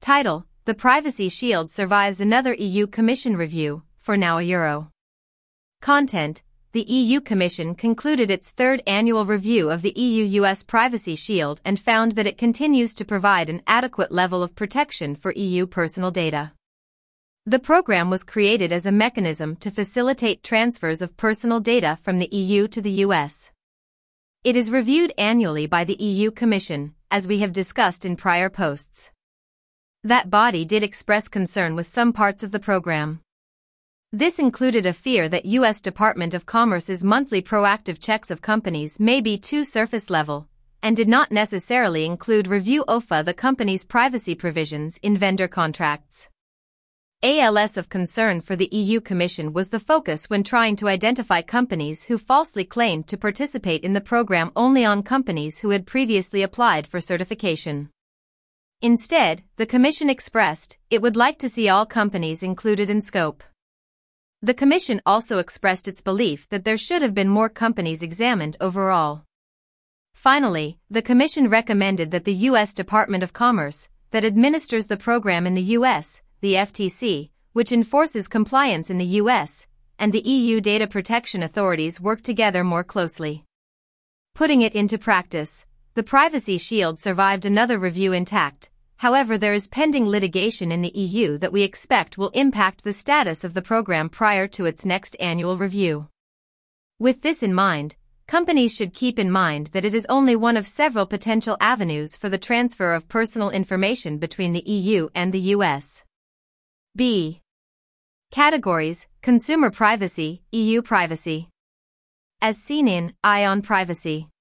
Title: The Privacy Shield survives another EU Commission review, for now Euro. Content: The EU Commission concluded its third annual review of the EU-US Privacy Shield and found that it continues to provide an adequate level of protection for EU personal data. The program was created as a mechanism to facilitate transfers of personal data from the EU to the US. It is reviewed annually by the EU Commission, as we have discussed in prior posts. That body did express concern with some parts of the program. This included a fear that U.S. Department of Commerce's monthly proactive checks of companies may be too surface level, and did not necessarily include review OFA the company's privacy provisions in vendor contracts. ALS of concern for the EU Commission was the focus when trying to identify companies who falsely claimed to participate in the program only on companies who had previously applied for certification. Instead, the Commission expressed it would like to see all companies included in scope. The Commission also expressed its belief that there should have been more companies examined overall. Finally, the Commission recommended that the U.S. Department of Commerce, that administers the program in the U.S., the FTC, which enforces compliance in the U.S., and the EU data protection authorities work together more closely. Putting it into practice, the Privacy Shield survived another review intact. However, there is pending litigation in the EU that we expect will impact the status of the program prior to its next annual review. With this in mind, companies should keep in mind that it is only one of several potential avenues for the transfer of personal information between the EU and the US. B. Categories: Consumer Privacy, EU Privacy. As seen in Eye on Privacy.